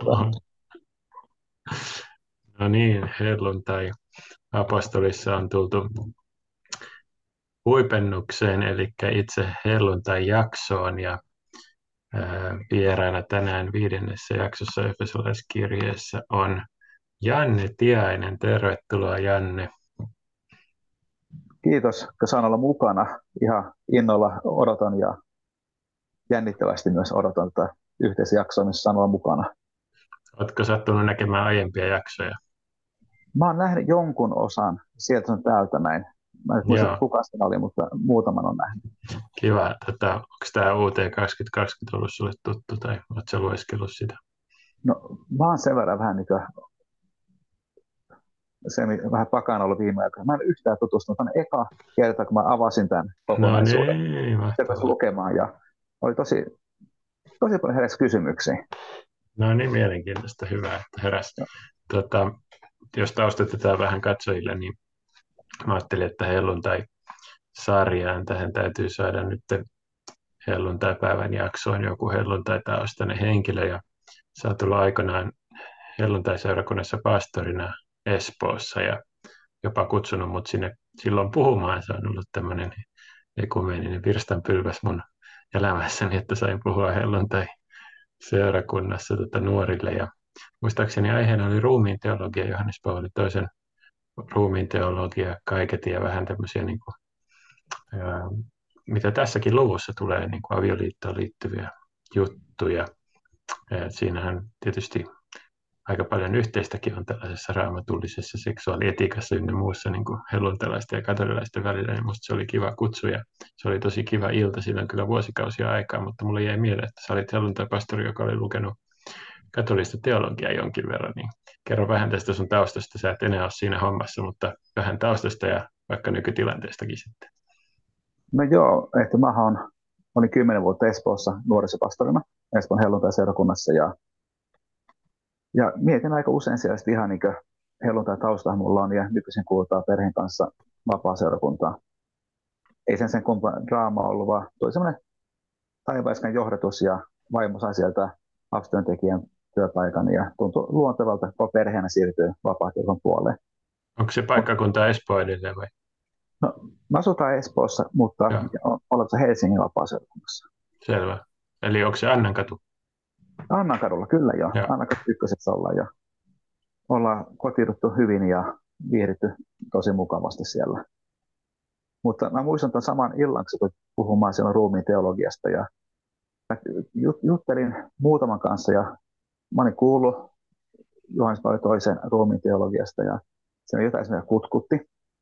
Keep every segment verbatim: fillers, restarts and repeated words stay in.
No niin, helluntai apostolissa on tultu huipennukseen, eli itse helluntai-jaksoon, ja ää, vieraana tänään viidennessä jaksossa Efesolaiskirjeessä on Janne Tiainen. Tervetuloa, Janne. Kiitos, että saan olla mukana. Ihan innolla odotan ja jännittävästi myös odotan tätä yhteisjaksoa, missä saan olla mukana. Oletko sattunut näkemään aiempia jaksoja? Mä oon nähnyt jonkun osan sieltä sun täältä näin. Mä en muista, Joo, kuka se oli, mutta muutaman on nähnyt. kiva. Tätä, onko tämä U T kaksituhattakaksikymmentä ollut sulle tuttu, tai oletko lueskellut sitä? No, mä oon sen verran vähän niin kuin, se vähän pakana ollut viime aikoina. Mä en yhtään tutustunut. Tämä eka kerta, kun mä avasin tämän No kokonaisuuden, niin, sieltä mahtavaa. lukemaan ja oli tosi, tosi paljon heräsi kysymyksiä. No niin, mielenkiintoista. Hyvä, että heräsi. Tota, jos taustatetaan vähän katsojille, niin mä ajattelin, että helluntai-sarjaan tähän täytyy saada nyt helluntai-päivän jaksoon joku helluntai-taustainen henkilö. Ja sä oot ollut aikanaan helluntai-seurakunnassa pastorina Espoossa ja jopa kutsunut mut sinne silloin puhumaan. Se on ollut tämmöinen ekumeeninen virstanpylväs mun elämässäni, että sain puhua helluntai-seurakunnassa tota nuorille. Ja muistaakseni aiheena oli ruumiin teologia, Johannes Paavali toisen ruumiin teologia, kaiketi ja vähän tämmöisiä, niin kuin, ää, mitä tässäkin luvussa tulee, niin kuin avioliittoon liittyviä juttuja. Et siinähän tietysti aika paljon yhteistäkin on tällaisessa raamatullisessa seksuaalietiikassa ynnä muussa niin kuin helluntalaisten ja katolilaisten välillä, niin musta se oli kiva kutsu ja se oli tosi kiva ilta, siinä on kyllä vuosikausia aikaa, mutta mulle jäi mieleen, että sä olit helluntai-pastori, joka oli lukenut katolista teologiaa jonkin verran, niin kerro vähän tästä sun taustasta. Sä et enää ole siinä hommassa, mutta vähän taustasta ja vaikka nykytilanteestakin sitten. No joo, että mä oon, olin kymmenen vuotta Espoossa nuorisopastorina Espoon helluntai-seurakunnassa ja Ja mietin aika usein siellä sitten ihan niin helluntai taustaa mulla on ja nykyisin kuulutaan perheen kanssa vapaa-seurakuntaa. Ei sen sen kumpa draama ollut, vaan tuli semmoinen taivaiskan johdatus ja vaimo sai sieltä lapsityöntekijän työpaikan ja tuntui luontevalta koko perheenä siirtyä vapaa puoleen. Onko se Mut, paikkakunta Espoo edelleen vai? no, mä asutaan Espoossa, mutta Joo, oletko Helsingin vapaa-seurakunnassa? selvä. Eli onko se Annankatu? Annankadulla kyllä jo. Joo. Annankatu ykkösessä ollaan jo. Ollaan kotiuduttu hyvin ja viihdytty tosi mukavasti siellä. Mutta mä muistan tämän saman illan, kun puhumaan siellä ruumiin teologiasta ja mä juttelin muutaman kanssa ja mä olin kuullut Johannes Paavali toisen ruumiin teologiasta ja se jotain semmoinen kutkutti.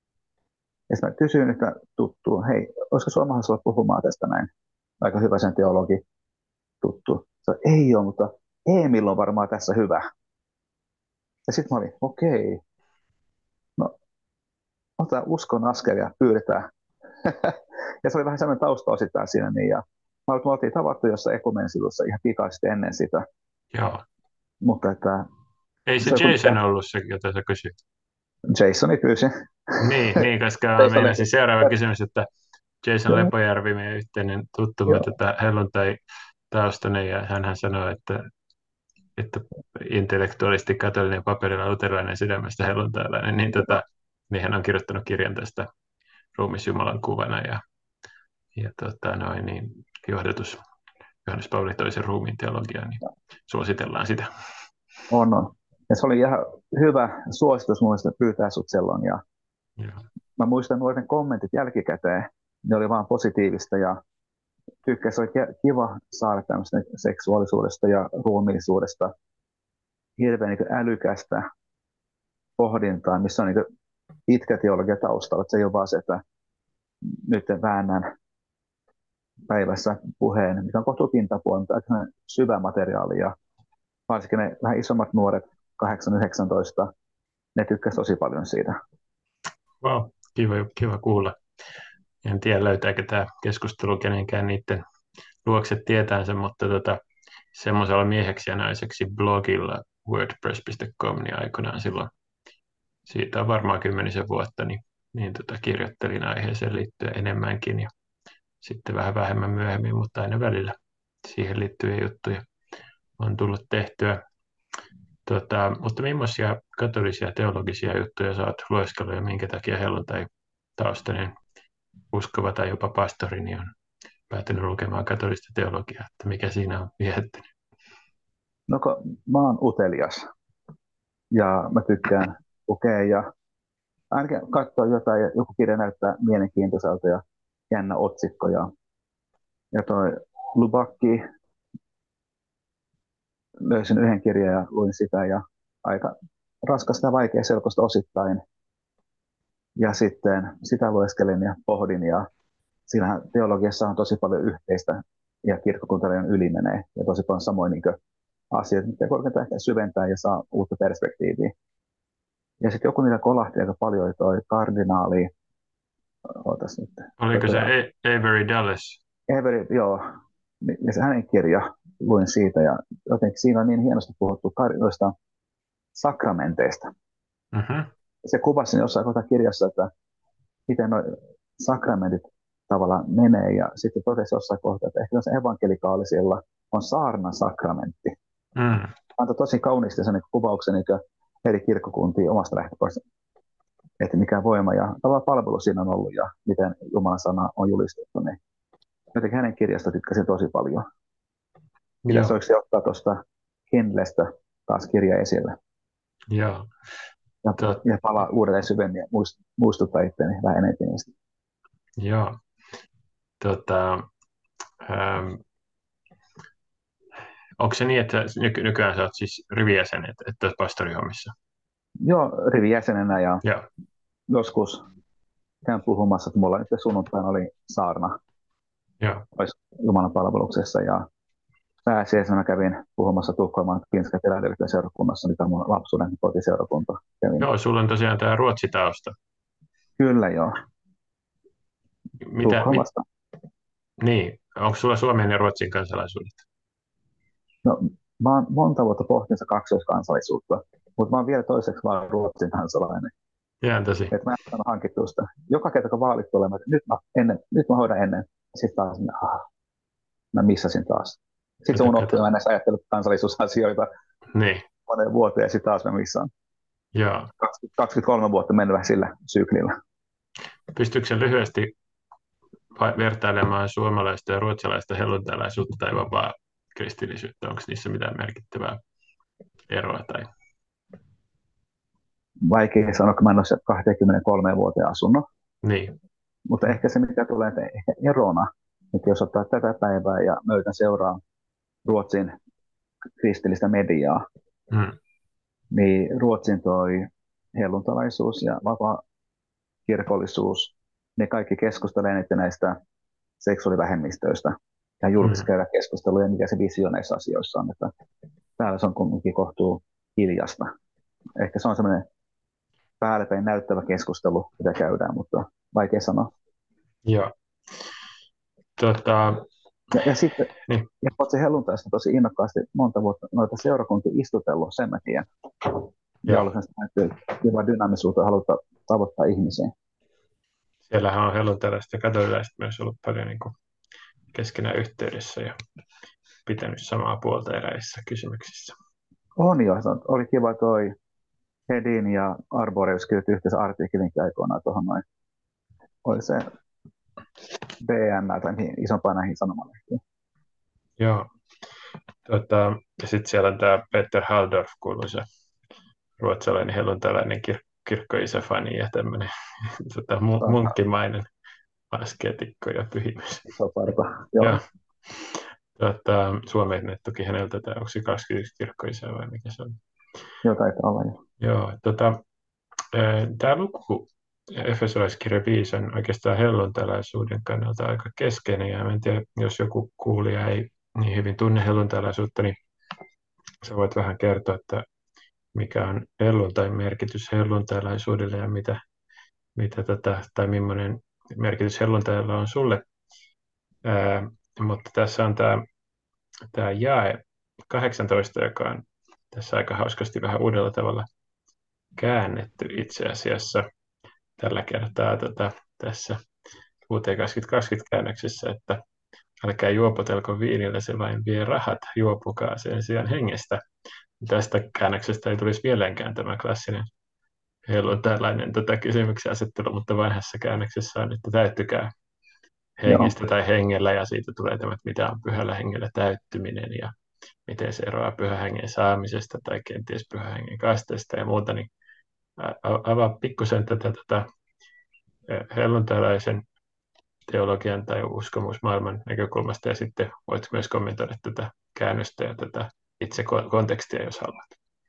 Ja sitten mä kysyin yhtä tuttua, hei, olisiko sulla mahdollista olla puhumaan tästä näin? Aika hyvä sen teologi tuttu. Se ei ole, mutta Emil on varmaan tässä hyvä. Ja sitten mä olin, okei, okay, no otetaan uskon askel ja pyydetään. Ja se oli vähän sellainen tausta osittain siinä. Niin, ja mä oltiin tavattu jossain ekumensivussa ihan pikaisesti ennen sitä. Joo. Mutta että Ei se se on Jason kuitenkin ollut se, jota sä kysyit. Jasoni pyysi. Niin, niin, koska Jason oli, meinasin seuraava kysymys, että Jason Lepojärvi, meidän yhteinen tuttumme, joo, tätä helluntai-taustainen, ja hänhän sanoi, että, että intellektuaalisti katolinen paperilla luterilainen sydämestä helluntailainen, niin, tota, niin hän on kirjoittanut kirjan tästä ruumisjumalan kuvana, ja, ja tota, noin, niin, johdatus Johannes Paavali toisen ruumiin teologiaan, niin suositellaan sitä. on, on. Ja se oli ihan hyvä suositus mun mielestä pyytää sut silloin. Ja Joo. mä muistan nuorten kommentit jälkikäteen. Ne oli vaan positiivista ja tykkäsin, oli kiva saada tämmöistä seksuaalisuudesta ja ruumiillisuudesta hirveän niin älykästä pohdintaa, missä on niin pitkä teologia taustalla. Että se ei ole vaan se, että nyt väännän päivässä puheen, mikä on kohtuu pintapuolella, mutta aika syvä materiaali. Ja varsinkin ne vähän isommat nuoret, kahdeksan yhdeksäntoista, ne tykkäsivät tosi paljon siitä. Wow, kiva, kiva kuulla. En tiedä, löytääkö tämä keskustelu kenenkään niiden luokse tietäänsä, mutta tota, semmoisella mieheksi ja naiseksi blogilla wordpress piste com niin aikoinaan silloin, siitä on varmaan kymmenisen vuotta, niin, niin tota, kirjoittelin aiheeseen liittyen enemmänkin ja sitten vähän vähemmän myöhemmin, mutta aina välillä siihen liittyviä juttuja on tullut tehtyä. Tota, mutta millaisia katolisia teologisia juttuja sä oot lueskellut ja minkä takia helluntai taustainen uskova tai jopa pastori niin on päätynyt lukemaan katolista teologiaa, että mikä siinä on viehättänyt? No kun mä oon utelias ja mä tykkään lukea ja ainakin katsoa jotain ja joku kirja näyttää mielenkiintoiselta ja jännä otsikko. Ja, ja toi Lubakki, löysin yhden kirjan ja luin sitä ja aika raskasta ja vaikea selkoista osittain. Ja sitten sitä lueskelin ja pohdin ja siinähän teologiassa on tosi paljon yhteistä ja kirkkokuntarajan yli menee ja tosi paljon samoin niin asioita, mitä korkeintaan ehkä syventää ja saa uutta perspektiiviä. Ja sitten joku, mitä kolahti aika paljon, oli toi kardinaali, ootas nyt, Oliko se tota, A- Avery Dulles? Everett, joo, niin ja se hänen kirja, luin siitä ja jotenkin siinä on niin hienosti puhuttu noista sakramenteista. Mhm. Se kuvasi jossain kohtaa kirjassa, että miten nuo sakramentit tavallaan menee ja sitten totesi jossain kohtaa, että ehkä se evankelikaalisilla on saarnan sakramentti. Mm. Antoi tosi kauniisti sen kuvauksen niin eri kirkkokuntiin omasta lähtökohdasta, että mikä voima ja tavallaan palvelu siinä on ollut ja miten Jumalan sana on julistettu. Niin jotenkin hänen kirjasta tykkäsin tosi paljon. Pitäisi Joo, oikeasti ottaa tuosta Kindlestä taas kirja esille joo. ja, Tot, ja palaa uudelleen syvemmin ja muistuttaa itseäni vähän enemmän niistä. joo. Tota, ähm, onko se niin, että nyky- nykyään sä oot siis rivijäsen, että, että oot pastorihommissa? Joo, rivijäsenenä ja Joo, joskus käyn puhumassa, että mulla nyt sunnuntaina oli saarna joo. olisi Jumalan palveluksessa ja pääsiäisenä kävin puhumassa Tukholman Finska Philadelphia seurakunnassa, mikä on mun lapsuuden kotiseurakunta. Kävin. Joo, sulla on tosiaan tämä ruotsitausta. Kyllä joo, Mitä, mit, Tukholmasta. niin, onko sulla Suomen ja Ruotsin kansalaisuudet? No, mä oon monta vuotta pohtinut kaksoiskansallisuutta, mutta mä oon vielä toiseksi vaan Ruotsin kansalainen. Jään tosi. Et mä en ole hankittu sitä. Joka kerta kun vaalit tulee, mä, nyt, mä, ennen, nyt mä hoidan ennen. Sitten taas, ah, mä missasin taas. Sitten se Kato, unohtuu kato. ja mä en edes ajatellut kansallisuusasioita Niin, moneen vuoteen ja sitten taas mä missaan. joo. kaksikymmentäkolme vuotta mennyt sillä syklillä. Pystyykö se lyhyesti va- vertailemaan suomalaista ja ruotsalaista helluntalaisuutta tai vapaa kristillisyyttä? Onko niissä mitään merkittävää eroa? Tai... Vaikea sanoa, kun mä en ole kaksikymmentäkolme vuoteen asunut. Niin, Mutta ehkä se, mikä tulee ehkä erona, että jos ottaa tätä päivää ja mä yritän seuraa Ruotsin kristillistä mediaa, mm. niin Ruotsin toi helluntalaisuus ja vapaa kirkollisuus, ne kaikki keskustelee nyt näistä seksuaalivähemmistöistä ja julkisesti Mm. käydä keskusteluja, mikä se visio näissä asioissa on. Että täällä se on kuitenkin kohtuu hiljasta. Ehkä se on semmoinen päällepäin näyttävä keskustelu, mitä käydään, mutta vaikea sanoa. Joo. Tota, Ja, ja sitten niin, ja Ruotsin helluntaista tosi innokkaasti monta vuotta noita seurakuntia istutellut, sen mä tiedän. Ja ollut sellaista kiva dynaamisuutta haluta tavoittaa ihmisiä. siellähän on helluntalaiset ja katolilaiset myös ollut paljon niin kuin keskenään yhteydessä ja pitänyt samaa puolta eräissä kysymyksissä. On jo, oli kiva toi Hedin ja Arboreus kirjoitti yhteensä artikkelinkin aikoinaan tuohon noin. Oli se B M tai mihin, isompaa näihin sanomalehtiin. Joo. Tota, ja sitten siellä on tämä Peter Halldorf, kuuluisa ruotsalainen helluntalainen kir- kirkkoisäfani ja tämmöinen tota, mu- munkkimainen askeetikko ja pyhimys. Iso parta, Joo. joo. Tota, Suomeen tuki häneltä tämä, onko se kaksikymmentäyksi kirkkoisää vai mikä se on? Joo, taitaa olla jo. Joo, tota, tämä luku, Efesolaiskirja viisi, on oikeastaan helluntalaisuuden kannalta aika keskeinen, ja en tiedä, jos joku kuulija ei niin hyvin tunne helluntalaisuutta, niin sä voit vähän kertoa, että mikä on helluntain merkitys helluntalaisuudelle ja mitä, mitä tota, tai millainen merkitys helluntailla on sulle. Ää, mutta tässä on tämä, tämä jae kahdeksantoista, joka on tässä aika hauskasti vähän uudella tavalla käännetty itse asiassa tällä kertaa tota, tässä vuoteen kaksituhattakaksikymmentä käännöksessä, että älkää juopotelko viinillä, se vain vie rahat, juopukaa sen sijaan hengestä. tästä käännöksestä ei tulisi mieleenkään tämä klassinen heillä on tällainen tota, kysymyksen asettelu, mutta vanhassa käännöksessä on, että täyttykää Joo, hengestä tai hengellä, ja siitä tulee tämä, että mitä on pyhällä hengellä täyttyminen, ja miten se eroaa pyhän hengen saamisesta tai kenties pyhän hengen kasteesta ja muuta, niin avaa pikkusen tätä, tätä helluntalaisen teologian tai uskomusmaailman näkökulmasta, ja sitten voit myös kommentoida tätä käännöstä ja tätä itse kontekstia, jos haluat.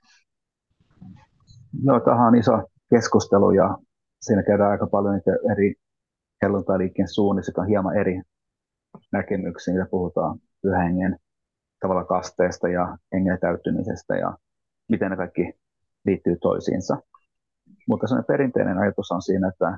no, tämähän on iso keskustelu ja siinä käydään aika paljon niitä eri helluntailiikkeen suunnissa, jotka on hieman eri näkemyksiä, mitä puhutaan pyhän hengen tavalla kasteesta ja hengen täyttymisestä ja miten ne kaikki liittyy toisiinsa. Mutta sellainen perinteinen ajatus on siinä, että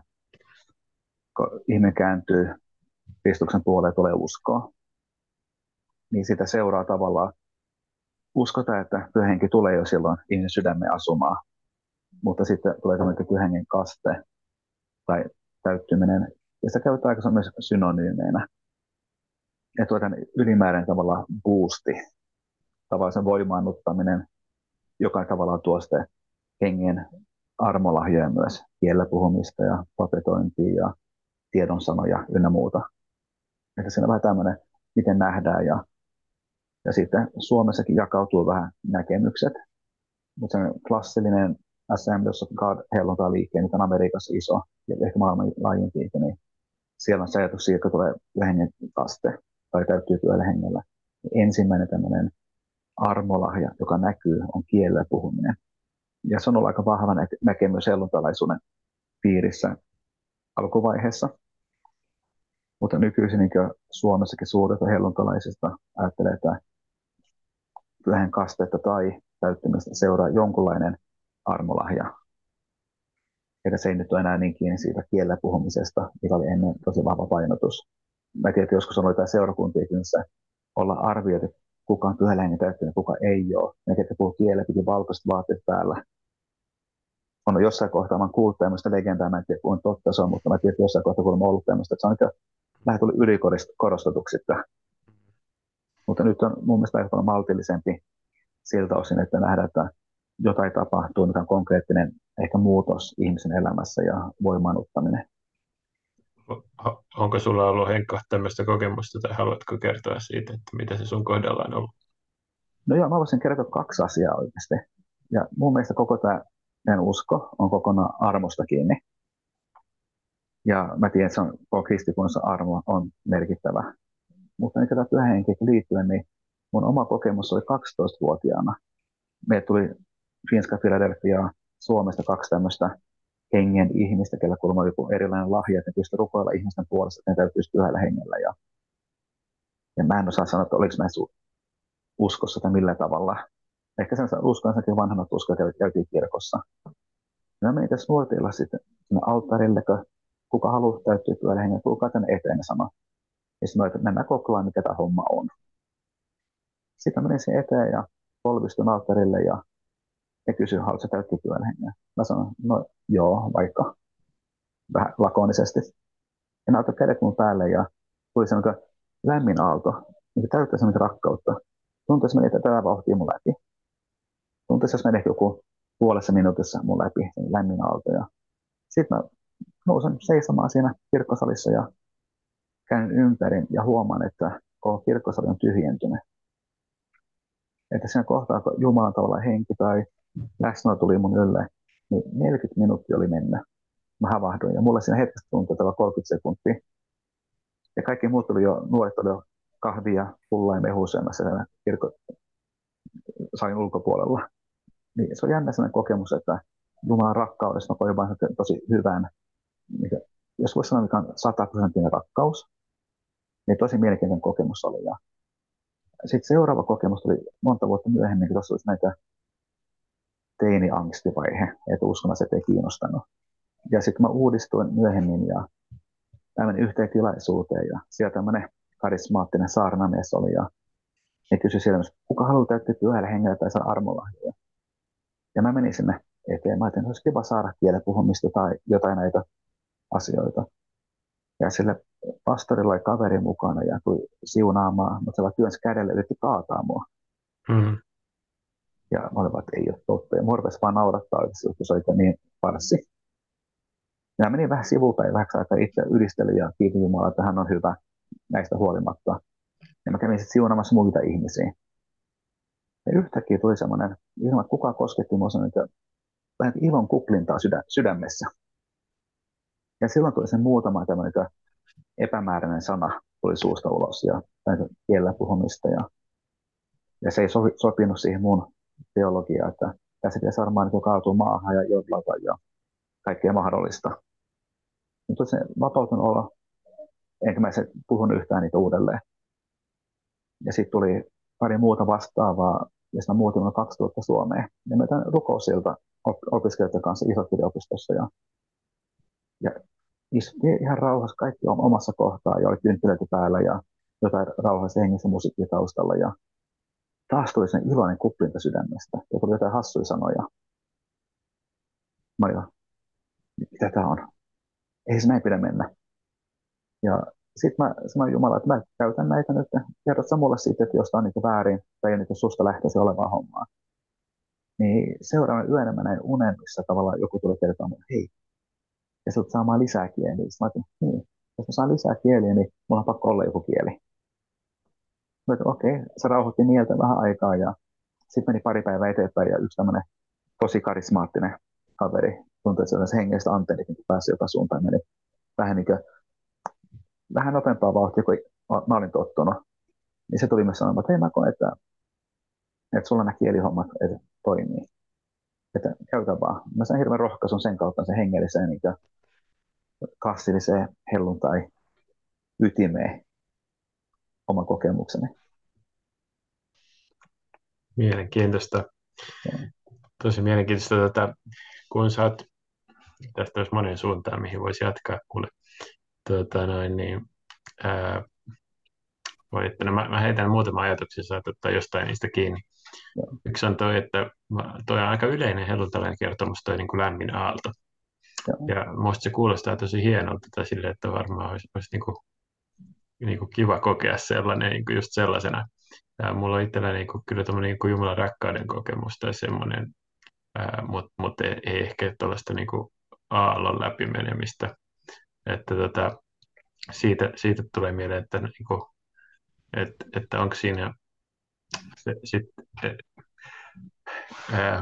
kun ihminen kääntyy Kristuksen puoleen ja tulee uskoa, niin sitä seuraa tavallaan uskotaan, että pyhä henki tulee jo silloin ihmisen sydämeen asumaan, mutta sitten tulee tämmöinen pyhän hengen kaste tai täyttyminen, ja sitä käytetään aika myös synonyymeinä. Ja tuo tämän ylimääräinen tavalla boosti, tavallaan sen voimaannuttaminen, joka tavallaan tuo sitten hengen armolahjoja myös, kielellä puhumista ja papetointia ja tiedonsanoja ynnä muuta. Että siinä on vähän tämmöinen, miten nähdään, ja, ja sitten Suomessakin jakautuu vähän näkemykset, mutta se klassillinen Assemblies of God helluntai-liikkeen, nyt on Amerikassa iso ja ehkä maailman laajempikin, niin siellä on se ajatus siitä, että tulee hengen kaste tai täyttyy työllä hengellä. Ensimmäinen tämmöinen armolahja, joka näkyy, on kielellä puhuminen. Ja se on ollut aika vahva näkemys helluntalaisuuden piirissä alkuvaiheessa. Mutta nykyisin niin Suomessakin suuret helluntalaisista ajattelee, että pyhän kastetta tai täyttymistä seuraa jonkunlainen armolahja. Että se ei nyt ole enää niin kiinni siitä kielellä puhumisesta, mikä oli ennen tosi vahva painotus. Mä tiedän, että joskus on ollut jotain seurakuntiakin, missä ollaan arvioitu, kuka on pyhällä hengen täyttynyt, kuka ei ole. Mä tiedän, että puhuu kielellä, piti valkoiset vaatteet päällä. On jossain kohtaa, mä oon kuullut tämmöistä legendaa, mä en tiedä, kuinka totta se on, mutta mä tiedän, että jossain kohtaa, kun on ollut tämmöistä, että se on nyt vähän tullut ylikorostetuksi. Mutta nyt on mun mielestä aika paljon maltillisempi siltä osin, että nähdään, että jotain tapahtuu, mikä on konkreettinen ehkä muutos ihmisen elämässä ja voimaannuttaminen. Onko sulla ollut, Henkka, tämmöistä kokemusta tai haluatko kertoa siitä, että mitä se sun kohdalla on ollut? No joo, mä voisin kertoa kaksi asiaa oikeasti. Ja mun mielestä koko tämä meidän usko on kokonaan armosta kiinni. Ja mä tiedän, että se on, koko kristikunnossa armo on merkittävä. Mutta niin tätä pyhän henkeen liittyen, niin mun oma kokemus oli kaksitoistavuotiaana. Meille tuli Finska Philadelphia Suomesta kaksi tämmöistä hengen ihmistä, kellä kuulemma oli joku erilainen lahja, että ne pystyivät rukoilla ihmisten puolesta, että ne täytyisi pyhällä hengellä. Ja, ja mä en osaa sanoa, että oliko näissä uskossa tai millä tavalla. Ehkä sen uskon senkin vanhemmat uskoa käytiin kirkossa. Mä menin tässä nuortilla sitten sinne alttarille, kun kuka haluaa täyttyä pyhällä hengellä, tulkaa tänne eteen sama. Ja sitten mä että mennään kokoaan, mikä tämä homma on. Sitten mä menin sen eteen ja polvistun alttarille ja he kysyivät, haluatko täyttyä pyhällä hengellä. Mä sanoin, no joo, vaikka vähän lakonisesti. Ja mä otan kädet mun päälle ja tuli semmoinen lämmin aalto, niin täyttää semmoinen rakkautta. Tuntuu, että meni tätä vauhtia mun läpi. Tuntuu, jos meni joku puolessa minuutissa mun läpi, lämmin aalto. Ja sitten mä nousen seisomaan siinä kirkkosalissa ja käyn ympäri ja huomaan, että koko kirkkosali on tyhjentynyt. Että siinä kohtaa, kun Jumalan tavalla henki tai läsnä tuli mun ylle, niin neljäkymmentä minuuttia oli mennyt. Mä havahduin ja mulla siinä hetkessä tuntui kolmekymmentä sekuntia. Ja kaikki muut oli jo, nuoret oli jo kahvia, pullaa ja mehua syömässä kirkkosalin ulkopuolella. Niin se on jännä sellainen kokemus, että Jumalan rakkaudessa mä koin vain tosi hyvän, mikä, jos voisi sanoa, mikä on sataprosenttinen rakkaus, niin tosi mielenkiintoinen kokemus oli. Ja sitten seuraava kokemus oli monta vuotta myöhemmin, kun tuossa olisi näitä teini-angstivaihe, että uskonnassa ei kiinnostanut. Ja sitten mä uudistuin myöhemmin ja menin yhteen tilaisuuteen ja siellä tämmöinen karismaattinen saarnamies oli ja ne kysyi siellä, kuka haluaa täyttää pyhällä hengellä tai saa armolahjoja. Ja mä menin sinne eteen. Mä ajattelin, että olisi kiva saada kielen puhumista tai jotain näitä asioita. Ja sille pastorilla oli kaveri mukana ja tuli siunaamaan, mutta se vaan työnsi kädelle yritti kaataa mua. Mm. Ja mä olin vaan, että ei ole totta. Ja mua rupesi vaan naurattaa oikeasti, kun se oli niin farssi. Ja mä menin vähän sivulta ja vähäksi aikaa itse ylistelin ja kiitin Jumalaa, että hän on hyvä näistä huolimatta. Ja mä kävin sitten siunaamassa muita ihmisiä. Ja yhtäkkiä tuli semmoinen, ilman että kukaan kosketti mua, semmoinen vähän ilon kuplintaa sydä, sydämessä. Ja silloin tuli sen muutama tämmöinen epämääräinen sana tuli suusta ulos ja kielellä puhumista. Ja, ja se ei sovi, sopinut siihen mun teologiaan, että tässä pitäisi varmaan niin kaatua maahan ja jodlata ja kaikkea mahdollista. Mutta se vapautunut olla, enkä mä se puhunut yhtään niitä uudelleen. Ja sitten tuli pari muuta vastaavaa, ja sitten mä muutin noin kaksituhatta Suomeen. Ja mä tämän rukousilta opiskelijoiden kanssa Iso-Kirjoitustossa. Ja, ja istuttiin ihan rauhassa kaikki omassa kohtaa, ja oli kynttilöitä päällä ja jotain rauhassa hengessä musiikkia taustalla. Ja taas tuli sen iloinen kuplinta sydämestä, ja tuli jotain hassuja sanoja. Mä olin, mitä tää on? Ei se näin pidä mennä. Ja sitten mä sanoin Jumala, että mä käytän näitä nyt. Kerrot sä mulle siitä, että jos tää on niin väärin, tai ei niin susta lähteisi olevaa hommaa. Niin seuraavana yönä mä näin unen, missä tavallaan joku tuli kertomaan, että hei, ja sä saamaan lisää kieliä. Sitten mä ajattelin, niin, jos mä saan lisää kieliä, niin mulla on pakko olla joku kieli. Mä okei, okay, se rauhoitti mieltä vähän aikaa ja sitten meni pari päivää eteenpäin ja yksi tämmöinen tosi karismaattinen kaveri, tuntui, että se hengestä antennit niin pääsi joka suuntaan, meni vähän, niin kuin, vähän nopeampaa vauhtia kuin mä olin tottunut. Niin se tuli myös sanomaan, että hei mä koen, että, että sulla nämä kielihommat että toimii. Että käytä vaan. Mä sain hirveän rohkaisun sen kautta sen hengelliseen niin kastilliseen helluntai ytimeen oman kokemukseni. Mielenkiintoista. Tosi mielenkiintoista, että kun sä oot, tästä olisi monen suuntaan, mihin voisi jatkaa, kuule, tuota, noin, niin, ää, voi, että no, mä, mä heitän muutama ajatuksen, saat ottaa jostain niistä kiinni. Joo. Yksi on toi, että toi on aika yleinen helluntalainen kertomus, toi niin kuin lämmin aalto. Joo. Ja musta se kuulostaa tosi hienolta tai sille, että varmaan olisi, olisi niin kuin, niin kuin kiva kokea sellainen niin kuin just sellaisena. Ja mulla on itsellä niin kuin, kyllä tämmöinen niin kuin Jumalan rakkauden kokemus tai semmoinen, mutta mut ei, ei ehkä tuollaista niin kuin aallon läpimenemistä. Että tota, siitä, siitä tulee mieleen, että, niin kuin, että, että onko siinä se, sit, ää,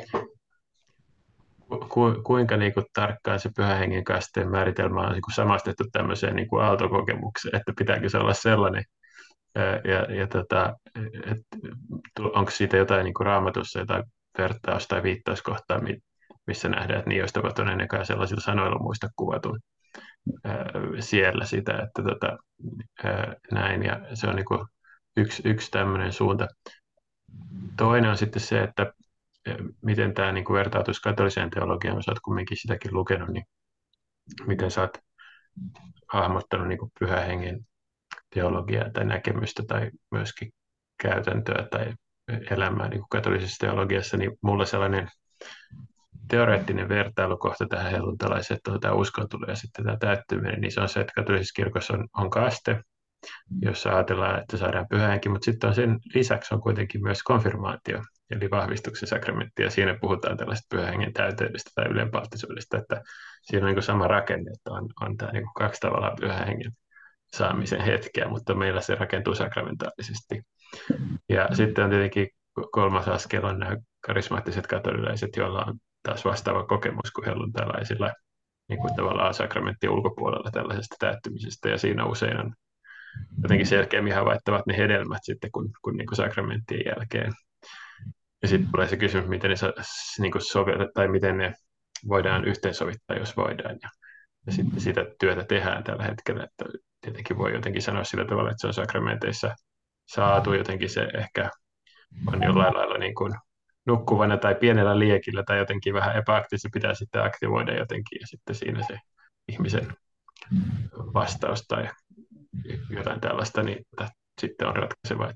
ku, kuinka niin kuin, tarkkaan se pyhän hengen kasteen määritelmä on niin kuin samastettu tämmöiseen niin kuin aaltokokemukseen, että pitääkö se olla sellainen, ää, ja, ja tota, et, onko siitä jotain niin kuin raamatussa jotain vertaus- tai viittauskohtaa, missä nähdään, että niistä ovat on ennenkaan sellaisilla sanoilla muista kuvatun ää, siellä sitä, että tota, ää, näin, ja se on niin kuin yksi, yksi tämmöinen suunta. Toinen on sitten se, että miten tämä niin kuin vertautuisi katoliseen teologiaan, jos olet kumminkin sitäkin lukenut, niin miten sä oot hahmottanut niin kuin pyhän hengen teologiaa tai näkemystä tai myöskin käytäntöä tai elämää niin kuin katolisessa teologiassa, niin mulla sellainen teoreettinen vertailukohta tähän helluntalaiseen, että tämä uskon tulee ja sitten tämä täyttyminen, niin se on se, että katolisessa kirkossa on, on kaste, jossa ajatellaan, että saadaan pyhä henki, mutta sitten on sen lisäksi on kuitenkin myös konfirmaatio, eli vahvistuksen sakramentti, ja siinä puhutaan tällaista pyhän hengen täyteydestä tai ylenpalttisuudesta, että siinä on niin sama rakenne, että on, on tämä niin kaksi tavallaan pyhän hengen saamisen hetkeä, mutta meillä se rakentuu sakramentaalisesti. Ja sitten on tietenkin kolmas askel on nämä karismaattiset katolilaiset, joilla on taas vastaava kokemus kuin helluntalaisilla, niin kuin tavallaan sakramenttien ulkopuolella tällaisesta täyttymisestä, ja siinä usein on jotenkin selkeämmin havaittavat ne hedelmät sitten kuin, kuin, niin kuin sakramenttien jälkeen. Ja sitten tulee se kysymys, miten ne, niin kuin sovellet, tai miten ne voidaan yhteensovittaa, jos voidaan. Ja, ja sitten sitä työtä tehdään tällä hetkellä, että tietenkin voi jotenkin sanoa sillä tavalla, että se on sakramenteissa saatu jotenkin se ehkä on jollain lailla niin kuin nukkuvana tai pienellä liekillä tai jotenkin vähän epäaktiivisesti pitää sitten aktivoida jotenkin ja sitten siinä se ihmisen vastaus tai jotain tällaista, niin sitten on ratkaiseva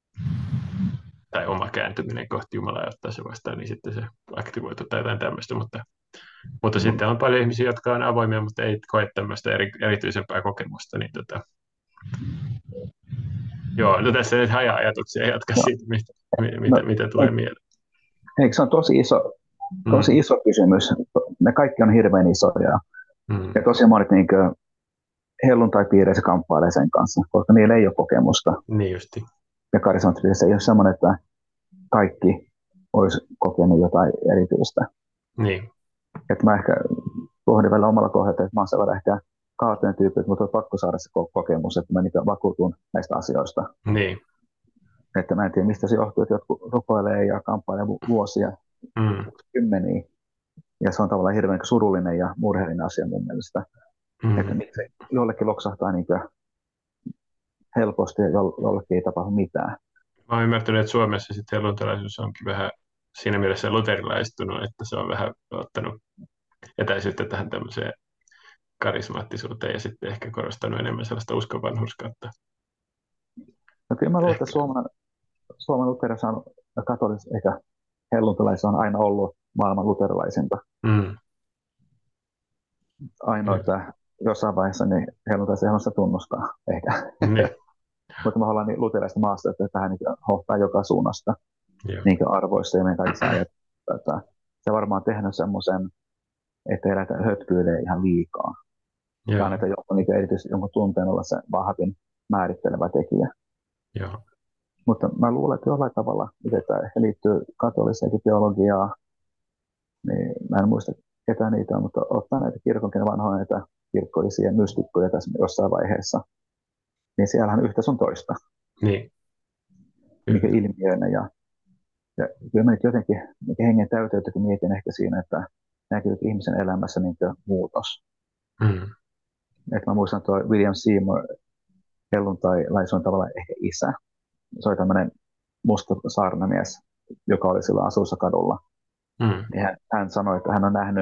tai oma kääntyminen kohti Jumalaa ja ottaa se vastaan, niin sitten se aktivoituu tai jotain tämmöistä, mutta, mutta sitten on paljon ihmisiä, jotka on avoimia, mutta ei koe tämmöistä eri, erityisempää kokemusta, niin tota, joo, no tässä nyt haja-ajatuksia, jatka Joo. siitä, mistä, No, mitä, mitä tulee mieleen. Eikö se on tosi iso, tosi Mm, iso kysymys. Ne kaikki on hirveän isoja. mm, Ja tosi monet niin helluntai-piireissä kamppailee sen kanssa, koska niillä ei ole kokemusta. niin justi. Ja karismaattisessa ei ole semmoinen, että kaikki olisi kokenut jotain erityistä. Niin, Että mä ehkä pohdin välillä omalla kohdalla, että mä oon sellainen ehkä kaoottinen tyyppi, että mut on pakko saada se kokemus, että mä niitä vakuutun näistä asioista. niin. Että mä en tiedä, mistä se johtuu, että jotkut rukoilee ja kamppailee vuosia, Mm, kymmeniä. Ja se on tavallaan hirveän surullinen ja murheellinen asia mun mielestä. Että mm. miksi jollekin loksahtaa niin helposti ja jollekin ei tapahdu mitään. Mä oon ymmärtänyt, että Suomessa sitten helluntalaisuus onkin vähän siinä mielessä luterilaistunut, että se on vähän ottanut etäisyyttä tähän tämmöiseen karismaattisuuteen ja sitten ehkä korostanut enemmän sellaista uskon vanhurskautta. No kyllä mä luulen, että Ehkä. Suomen, Suomen luterilaisuus on katolis, eikä helluntalaisuus on aina ollut maailman luterilaisinta. Mm, Ainoa, kyllä. että jossain vaiheessa niin helluntalaisia on se tunnustaa ehkä. Niin, Mutta me ollaan niin luterilaista maasta, että tähän niin hohtaa joka suunnasta joo. niin arvoissa ja meidän kaikissa ajat. Tätä. Se varmaan on tehnyt semmoisen, että ei lähdetä hötkyilemään ihan liikaa, vaan Joo, että jonkun, niin erityisesti jonkun tunteen olla se vahvin määrittelevä tekijä. joo. Mutta mä luulen, että jollain tavalla, miten tämä ehkä liittyy katoliseenkin teologiaan, niin mä en muista ketään niitä on, mutta ottaa näitä kirkonkin vanhoja näitä kirkkoisia mystikkoja tässä jossain vaiheessa, niin siellähän yhtä sun toista, Niin, niin kyllä. ilmiöinä. Ja, ja kyllä mä nyt jotenkin niin hengen täyteyttäkin mietin ehkä siinä, että näkyy ihmisen elämässä niin muutos. Mm, Et mä muistan tuo William Seymour helluntai-laisu on tavallaan ehkä isä. Se oli tämmöinen musta saarnamies, joka oli sillä asussa kadulla. mm, Niin hän, hän sanoi, että hän on nähnyt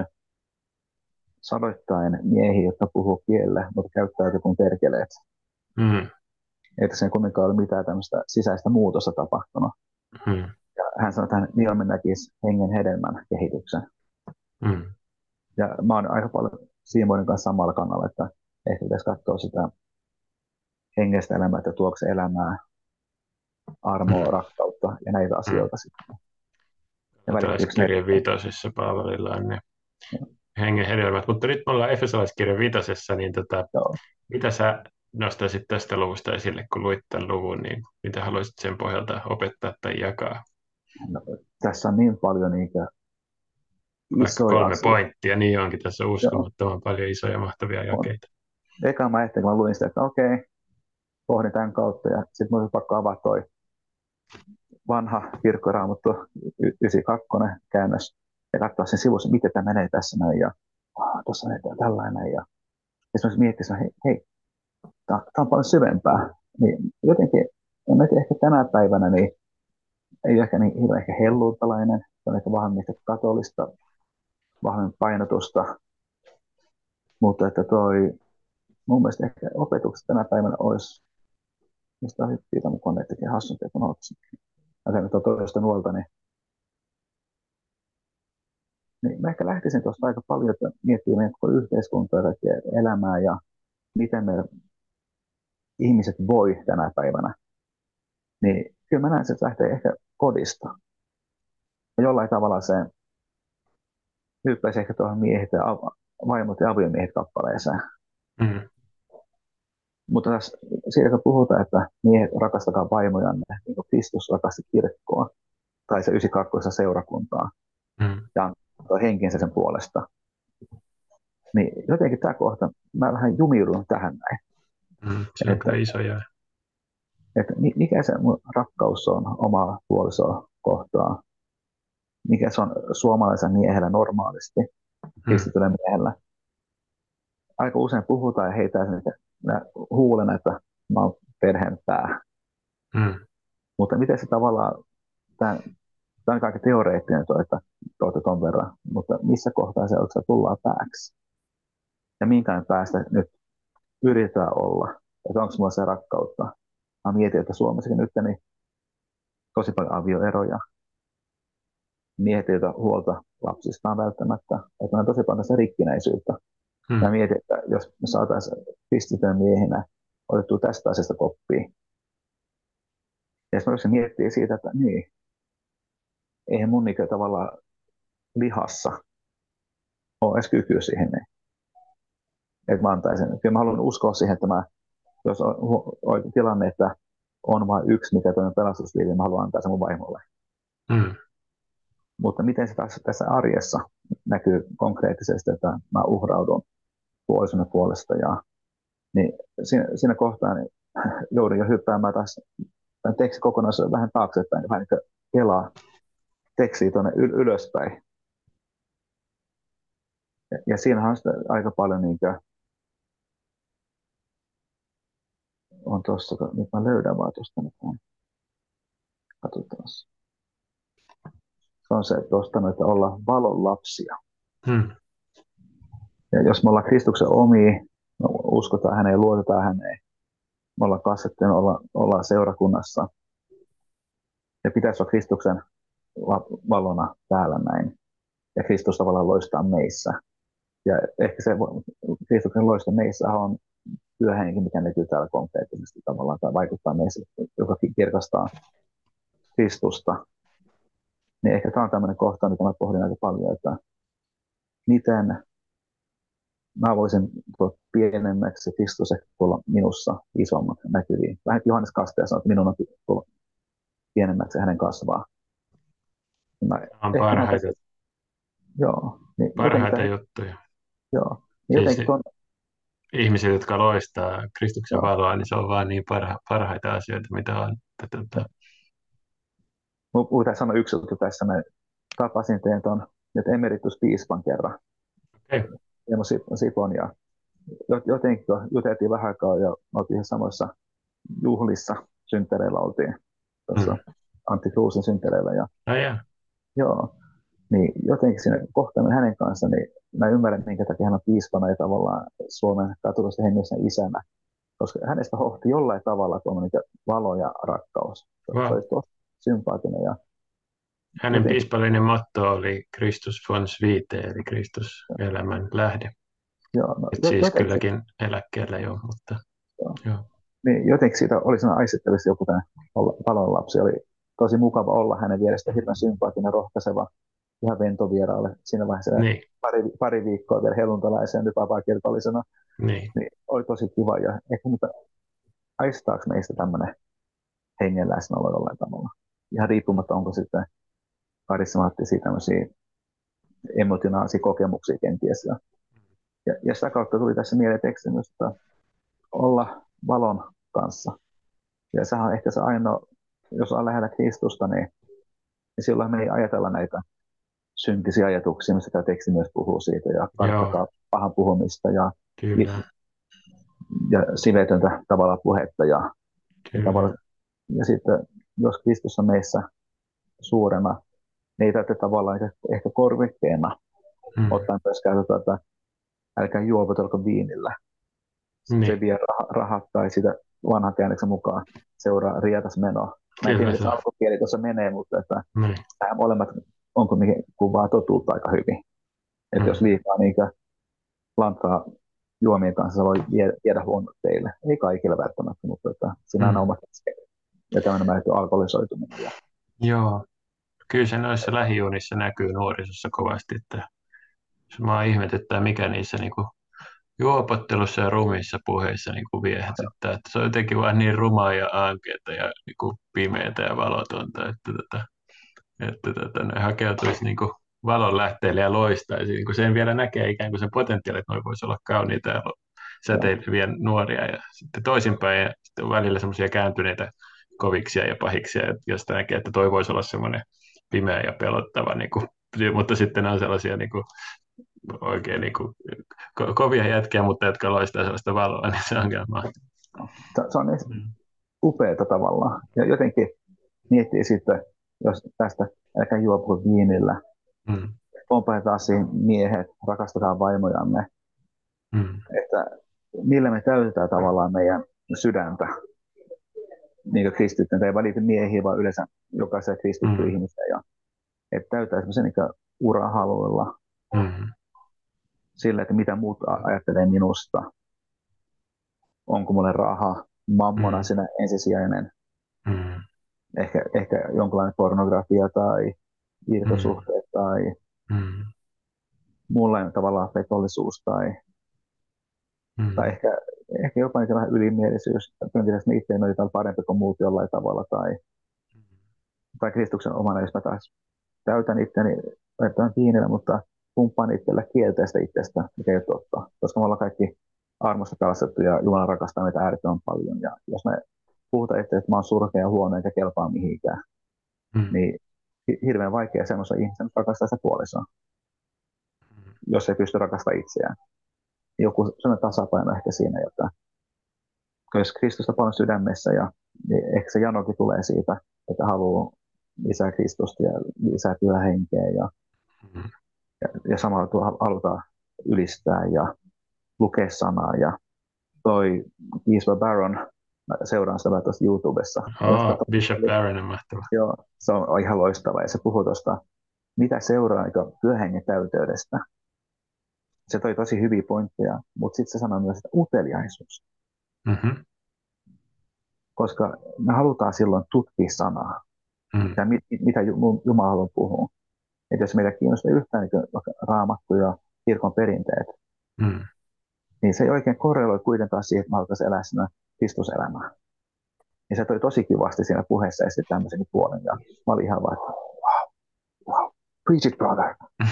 sadoittain miehiä, jotka puhuu kielellä, mutta käyttäytyy kuin perkeleet. mm, Eikä sen kumminkaan ole mitään tämmöistä sisäistä muutosta tapahtunut. mm, Ja hän sanoi, että hän mieluummin näkisi hengen hedelmän kehityksen. mm. Ja mä oon aika paljon Siimonin kanssa samalla kannalla, että ehkä pitäisi katsoa sitä hengestä elämää, että tuokse elämää, armoa, Mm, rakkautta ja näitä mm. asioita sitten. Ja välittäykö ne? Efesolaiskirjan viitosessa Paavalilla on ne hengen hedelmät. Mutta nyt me ollaan Efesolaiskirjan viitosessa, niin tota, Joo. mitä sä nostaisit tästä luvusta esille, kun luit tämän luvun, niin mitä haluaisit sen pohjalta opettaa tai jakaa? No, tässä on niin paljon niitä Vaikka isoja kolme asioita. pointtia, niin onkin tässä Joo. uskomattoman paljon isoja mahtavia On. jakeita. Eka mä ajattelin, kun mä luin sitä, että okei, pohdin tämän kautta ja sitten mun oli pakko avata toi vanha kirkkoraamattu yhdeksänkymmentäkaksi käännös ja katsoa sen sivussa, miten tämä menee tässä näin ja ah, tuossa menee tällainen ja ja sitten miettii, että hei, hei tämä on paljon syvempää. Niin jotenkin, en mä tiedä, ehkä tänä päivänä niin ei ole ehkä niin hirveän ehkä helluutalainen, se on ehkä vahvemmin ehkä katolista, vahvemmin painotusta, mutta että toi mun mielestä ehkä opetukset tänä päivänä olisi, mistä on hyppiitä mun kone tekee hassuntia, kun oot mä sen nyt on toista nuolta, niin, niin mä ehkä lähtisin tuosta aika paljon, että miettii meidän koko yhteiskuntaa ja elämää ja miten meidän ihmiset voi tänä päivänä. Niin kyllä mä näen, että se lähtee ehkä kodista. Ja jollain tavalla se hyppäisi ehkä tuohon miehet ja av- vaimot ja aviomiehet kappaleeseen. Mm, Mutta tässä, siitä kun puhutaan, että miehet rakastakaa vaimojanne, niin kuin Kristus rakasti kirkkoa, tai se yhdeksänkymmentäkaksi seurakuntaa, mm, ja antoi henkensä sen puolesta. Niin jotenkin tämä kohta, mä vähän jumiudun tähän näin. mm. Se on Että, kyllä iso ja että mikä se mun rakkaus on omaa puolisoa kohtaan, mikä se on suomalaisen miehellä normaalisti, mm, kristityllä miehellä. Aika usein puhutaan ja heitään sen huulen, että mä oon perheen pää. mm, Mutta miten se tavallaan, tämä, tämä on aika teoreettinen tuo, että tuolta ton verran, mutta missä kohtaa se oikeastaan tullaan pääksi? Ja minkälainen päästä nyt yritetään olla? Että onko mulla se rakkautta? Mä mietin, että Suomessakin nyt niin tosi paljon avioeroja. Miehet ei ota huolta lapsistaan välttämättä. Että on tosi paljon se rikkinäisyyttä. Mä mm. mietin, että jos me saataisiin kristityn miehinä otettua tästä asiasta koppia. Ja jos mä miettii siitä, että niin, eihän mun niin tavallaan lihassa ole edes kykyä siihen, niin, että mä antaisin. Kyllä mä haluan uskoa siihen, että mä, jos on, on tilanne, että on vain yksi, mikä toinen pelastusliivi, niin mä haluan antaa sen mun vaimolle. Mm. Mutta miten se taas tässä arjessa näkyy konkreettisesti, että mä uhraudun puolisoni puolesta. Ja, niin siinä, siinä kohtaa niin joudun jo hyppäämään taas tämän tekstin kokonaisuuden vähän taaksepäin, vähän niin kuin kelaa tekstiä tuonne yl- ylöspäin. Ja, ja siinähän on sitä aika paljon, niin kuin, on tuossa, nyt mä löydän vaan tuosta, katsotaan. Se on se, tuosta, että olla valon lapsia. Mm. Ja jos me ollaan Kristuksen omia, me uskotaan häneen ja luotetaan häneen, me ollaan kasvettu ja me ollaan, ollaan seurakunnassa, ja pitäisi olla Kristuksen valona täällä näin. Ja Kristus tavallaan loistaa meissä. Ja ehkä se Kristuksen loisto meissä on työhenki, mikä näkyy täällä konkreettisesti tavallaan, tai vaikuttaa meissä, joka kirkastaa Kristusta. Niin ehkä tämä on tämmöinen kohta, mitä mä pohdin aika paljon, että miten mä voisin tulla pienemmäksi, Kristus ehkä tulla minussa isommat näkyviin. Vähän Johannes Kastaja sanoi, että minun on tulla pienemmäksi hänen kasvaa. Niin mä, On ehkä mä parhaita, tässä, joo, niin jotenkin, parhaita tämän, juttuja. joo, niin Siis jotenkin ton, ihmiset, jotka loistaa Kristuksen joo, valoa, niin se on vaan niin parha, parhaita asioita, mitä on. Että, tota, mun pitää sanoa yksi juttu tässä. Mä tapasin teidän tuon nyt emerituspiispan kerran, okay. Teemu Sipon, ja jotenkin kun juteltiin vähän aikaa ja oltiin ihan samoissa juhlissa, synttäreillä oltiin tuossa Mm. Antti Kruusin synttäreillä, ja No, yeah. joo, niin jotenkin siinä kohtaaminen hänen kanssaan, niin mä ymmärrän, minkä takia hän on piispana ja tavallaan Suomen katolisten hengellisen isänä, koska hänestä hohti jollain tavalla tuommoinen valo ja rakkaus. Se Wow. oli tosi sympaattinen ja Hänen jotenkin, piispallinen motto oli Christus von Svite, eli Kristus elämän lähde. joo, no, Et siis jotenkin, kylläkin eläkkeellä jo, mutta joo. joo. Niin jotenkin siitä oli sellainen aistittavissa joku tämä valon lapsi. Oli tosi mukava olla hänen vierestä, hirveän sympaattinen, rohkaiseva, ihan ventovieraalle. Siinä vaiheessa Niin, pari, pari viikkoa vielä helluntalaisen, nyt vapaakirkollisena. niin. Niin oli tosi kiva ja ehkä mutta aistaako meistä tämmöinen hengen läsnäolo jollain tavalla. Ihan riippumatta onko sitten karismaattisia tämmöisiä emotionaalisia kokemuksia kenties. Ja, ja, ja sitä kautta tuli tässä mieleen teksti myös, että olla valon kanssa. Ja sehän on ehkä se ainoa, jos on lähellä Kristusta, niin, niin silloin me ei ajatella näitä syntisiä ajatuksia, mistä tämä teksti myös puhuu siitä, ja Joo, karttakaa pahan puhumista ja, kyllä, ja sivetöntä tavalla puhetta. Ja, ja, kyllä. tavalla, ja sitten, jos Kristus on meissä suurena, niin ei tarvitse tavallaan ehkä korvikkeena Mm. ottaen myöskään, että älkää juopotelko viinillä. Se Niin, vie rah- rahat tai sitä vanhan käännöksen mukaan seuraa rietas meno. Mä en tiedä, kyllä miten se se on. alkukieli tuossa menee, mutta että Niin. nämä molemmat onko mihin kuvaa totuutta aika hyvin. Että jos Mm. liikaa niinkö lanttaa juomien kanssa, se voi viedä, viedä huonot teille. Ei kaikille välttämättä, mutta että siinä on Mm. omat ja tämmöinen määrätty alkoholisoituminen. Ja, Joo, kyllä se noissa lähijuunissa näkyy nuorisossa kovasti, että se maa ihmetyttää, mikä niissä niinku juopottelussa ja rumissa puheissa niinku viehätyttää, että se on jotenkin vaan niin rumaa ja ankeeta ja niinku pimeätä ja valotonta, että, tota, että tota, ne hakeutuisi niinku valon lähteelle ja loistaisi. Niin sen vielä näkee ikään kuin sen potentiaali, että noi voisi olla kauniita ja ja, säteileviä nuoria ja sitten toisinpäin ja sitten on välillä semmoisia kääntyneitä koviksia ja pahiksia, josta näkee, että toi voisi olla semmoinen pimeä ja pelottava, niin kuin, mutta sitten on sellaisia niin kuin, oikein niin kuin, ko- kovia jätkiä, mutta jotka loistaa sellaista valoa, niin se on kyllä mahtavaa. no, se on niin Mm. upeata tavallaan. Ja jotenkin miettii sitten, jos tästä älkää juopu viinillä, Mm. onpa taas siihen miehet, rakastetaan vaimojamme, Mm. että millä me täytetään tavallaan meidän sydäntä, niin kuin kristittyyn, ei välity miehiä, vaan yleensä jokaiseen kristittyyn Mm. ihmiseen. Ja, että täytää semmoisen niin urahaluilla Mm. sille, että mitä muut ajattelee minusta. Onko mulle raha, mammona Mm. sinä ensisijainen, Mm. ehkä, ehkä jonkinlainen pornografia tai mm, irtosuhteet tai mm, muunlainen tavallaan petollisuus tai, tai mm, ehkä, ehkä jopa niin vähän ylimielisyys, että me itse on jotain parempi kuin muut jollain tavalla tai, tai Kristuksen omana, jos mä taas täytän itteni vertaan kiinni, mutta pumppaan itsellä kielteistä itsestä, mikä ei ole totta. Koska me ollaan kaikki armosta pelastettu ja Jumala rakastaa meitä äärettömän paljon. Ja jos me puhutaan itse, että mä oon surkea ja huono eikä kelpaa mihinkään, mm, niin hirveän vaikea semmoisen ihmisen rakastaa sitä puolisoa, jos ei pysty rakastamaan itseään. Joku sellainen tasapaino ehkä siinä, että jos Kristusta paljon sydämessä, ja niin ehkä se janokin tulee siitä, että haluaa lisää Kristusta ja lisää työhenkeä ja, mm. ja, ja samalla tuo halutaan ylistää ja lukea sanaa. Ja toi Isva Baron, mä seuraan sitä tuossa YouTubessa. Oh, Bishop Barron on mahtava. Joo, se on ihan loistava ja se puhuu tuosta, mitä seuraa niin työhengen täyteydestä. Se toi tosi hyviä pointteja, mutta sitten se sanoi myös, että uteliaisuus. Mm-hmm. Koska me halutaan silloin tutkia sanaa, Mm, ja mit, mitä Jumala haluaa puhua. Että jos meitä kiinnostaa yhtään niin raamattu ja kirkon perinteet, mm. niin se ei oikein korreloi kuitenkaan siihen, että me haluttaisiin elää siinä Kristuselämää. Ja se toi tosi kivasti siinä puheessa esiin tämmöisen puolen. Ja mä olin ihan vaan, että wow, wow, preach it brother.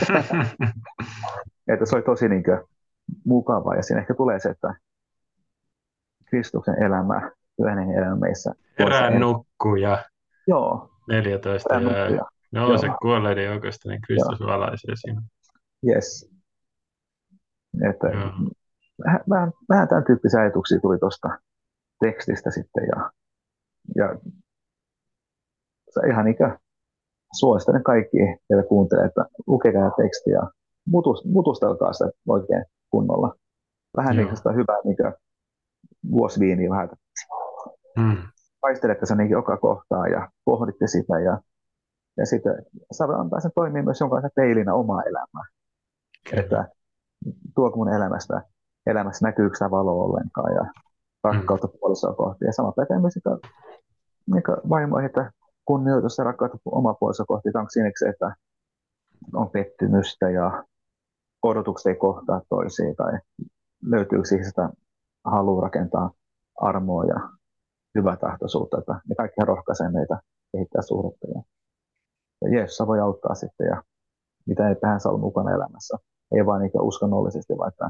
Että se oli tosi niin kuin, mukavaa. Ja siinä ehkä tulee se, että Kristuksen elämä, yhden elämä meissä voisi Herää elää. nukkuja Joo, neljätoista tämä ja nukkuja. nouse Joo, kuolleiden joukosta, niin joo, Kristus valaisee sinut. yes. Että Joo, vähän, vähän, vähän tämän tyyppisiä ajatuksia tuli tuosta tekstistä sitten. Ja, ja se ihan niin kuin suosittelen kaikki, joita kuuntelee, että lukekaa tekstiä ja mutus, mutustelkaa sitä oikein kunnolla. Vähän niin kuin joo. sitä hyvää niin kuin vuosiviiniä vähän, että Mm, paistelette sen niin joka kohtaa ja pohditte sitä ja, ja sitten saa antaa sen toimia myös jonkinlaisen peilinä omaa elämää. kyllä. Että tuoko mun elämästä, elämässä näkyykö sitä valoa ollenkaan ja Mm, rakkautta puolisoa kohti. Ja sama pätee myös niin vaimoihin, että kunnioitus ja rakkautta omaa puolisoa kohti. Onko siinä se, että on pettymystä ja odotukset ei kohtaa toisia tai löytyykö siihen sitä halua rakentaa armoa ja hyvätahtoisuutta, että ne kaikki rohkaisee meitä kehittää suhdetta. Ja, ja Jeesus voi auttaa sitten ja mitä ei tähän saa olla mukana elämässä. Ei vain niitä uskonnollisesti, vaikka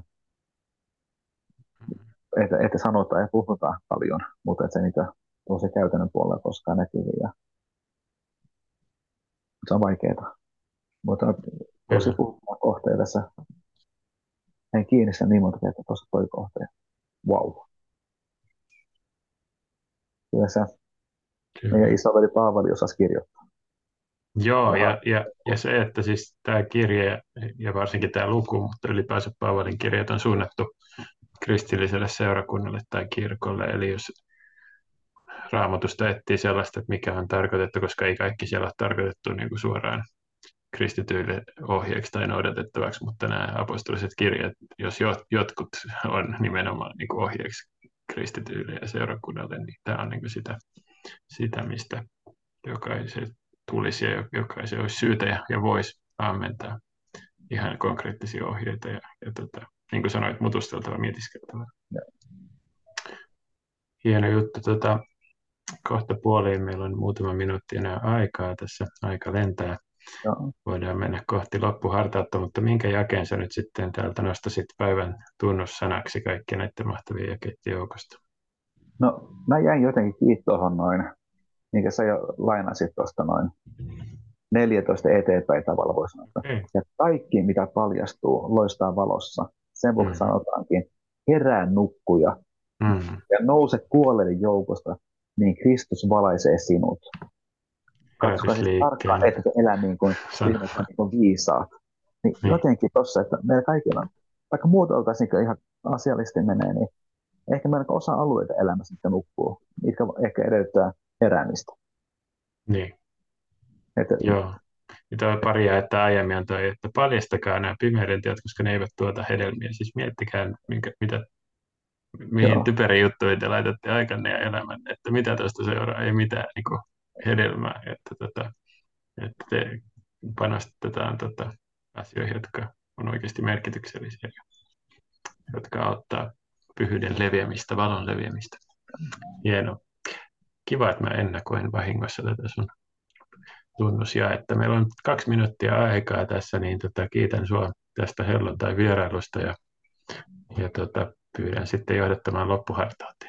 että, että sanotaan ja puhutaan paljon, mutta että se niitä tosi käytännön puolella koskaan näkyviä. Ja se on vaikeaa. Mutta tosi kyllä, puhutaan kohteita tässä. En kiinni sitä niin monta kertaa tuossa toi kohteen. Wow. Kyllä se meidän kyllä. isoveli Paavali osasi kirjoittaa. Joo, Ja, ja, ja, ja se, että siis tämä kirje ja varsinkin tämä luku, mutta ylipäänsä Paavalin kirjeet on suunnattu kristilliselle seurakunnalle tai kirkolle. Eli jos Raamatusta etsii sellaista, että mikä on tarkoitettu, koska ei kaikki siellä ole tarkoitettu niin kuin suoraan kristityille ohjeeksi tai noudatettavaksi, mutta nämä apostoliset kirjat, jos jotkut on nimenomaan niin kuin ohjeeksi kristityille ja seurakunnalle, niin tämä on niin kuin sitä, sitä, mistä jokaisen tulisi ja jokaisen olisi syytä ja, ja voisi ammentaa ihan konkreettisia ohjeita ja, ja tota, niin kuin sanoit, mutusteltava, mietiskeltävä. ja, Hieno juttu. Tota, kohta puoliin meillä on muutama minuutti enää aikaa tässä. Aika lentää. ja. Voidaan mennä kohti loppuhartautta, mutta minkä jakeen sä nyt sitten täältä nostasit päivän tunnussanaksi kaikki näiden mahtavien jakeiden joukosta? No, mä jäin jotenkin kiinni tuohon noin, minkä sä jo lainasit tuosta noin neljätoista eteenpäin tavalla voi sanoa. Okay. Ja kaikki, mitä paljastuu, loistaa valossa. Sen vuoksi Mm, sanotaankin, herää nukkuja mm. ja nouse kuolleiden joukosta, niin Kristus valaisee sinut. Katsokaa siis tarkkaan, Herätysliikkeen että elää niin kuin, sana. niin kuin viisaat. Niin Niin, jotenkin tuossa, että meillä kaikilla, on, vaikka muut oltaisiin niin ihan asiallisesti menee, niin ehkä meillä osa alueita elämässä sitten nukkuu, mitkä ehkä edellyttää heräämistä. niin. Että, Joo. Mitä on pari että aiemmin on toi, että paljastakaa nämä pimeyden teot, koska ne eivät tuota hedelmiä. Siis miettikää, minkä, mitä, mihin joo, typeriä juttuja te laitatte aikanne ja elämän, että mitä tuosta seuraa, ei mitään niin kuin hedelmää. Että, tota, että te panostetaan tota, asioihin, jotka on oikeasti merkityksellisiä, jotka auttaa pyhyyden leviämistä, valon leviämistä. Hienoa. Kiva, että mä ennakoin vahingossa tätä sun tunnusjaa, että meillä on kaksi minuuttia aikaa tässä, niin tota, kiitän sua tästä helluntai-vierailusta ja, ja tota, pyydän sitten johdattamaan loppuhartauteen.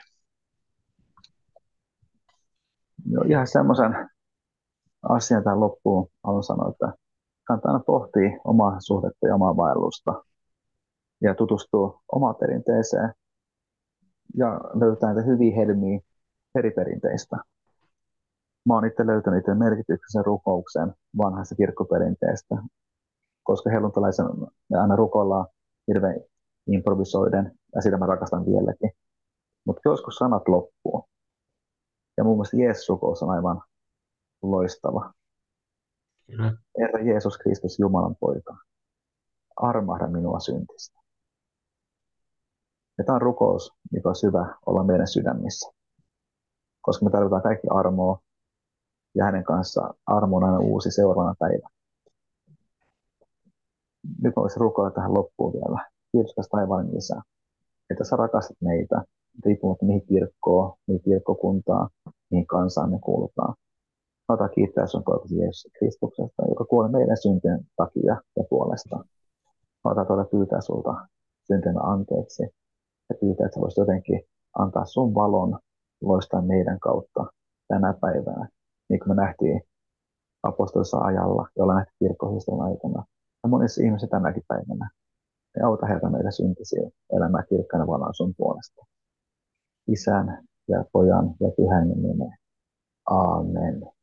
No, ihan semmoisen asian tähän loppuun haluan sanoa, että kannattaa aina pohtia omaa suhdetta ja omaa vaellusta ja tutustua omaan perinteeseen ja löytää niitä hyviä helmiä eri perinteistä. Mä oon itse löytänyt itse merkityksen rukouksen vanhasta kirkkoperinteestä, koska helluntalaisen me aina rukoillaan hirveän improvisoiden, ja sitä mä rakastan vieläkin. Mutta joskus sanat loppuu. Ja mun mielestä Jeesus rukous on aivan loistava. Kyllä. Herra Jeesus Kristus, Jumalan poika, armahda minua syntistä. Ja tämä on rukous, mikä on hyvä olla meidän sydämissä. Koska me tarvitaan kaikki armoa, ja hänen kanssa armo on aina uusi seuraavana päivänä. Nyt voisi rukoilla tähän loppuun vielä. Kiitos taivaan Isä, että sä rakastat meitä, riippumatta mihin kirkkoon, mihin kirkkokuntaan, mihin kansaan me kuulutaan. Ota kiittää sun poikasi Jeesus Kristuksesta, joka kuoli meidän syntien takia ja puolesta. Ota tuoda pyytää sulta syntien anteeksi ja pyytää, että sä voisit jotenkin antaa sun valon loistaa meidän kautta tänä päivänä, niin kuin me nähtiin apostolissa ajalla, jolla nähtiin kirkkohistorian aikana. Ja monissa ihmisissä tänäkin päivänä. Ja auta Herra meitä syntisiä elämää kirkkana valon sun puolesta. Isän ja Pojan ja Pyhän nimeen. Aamen.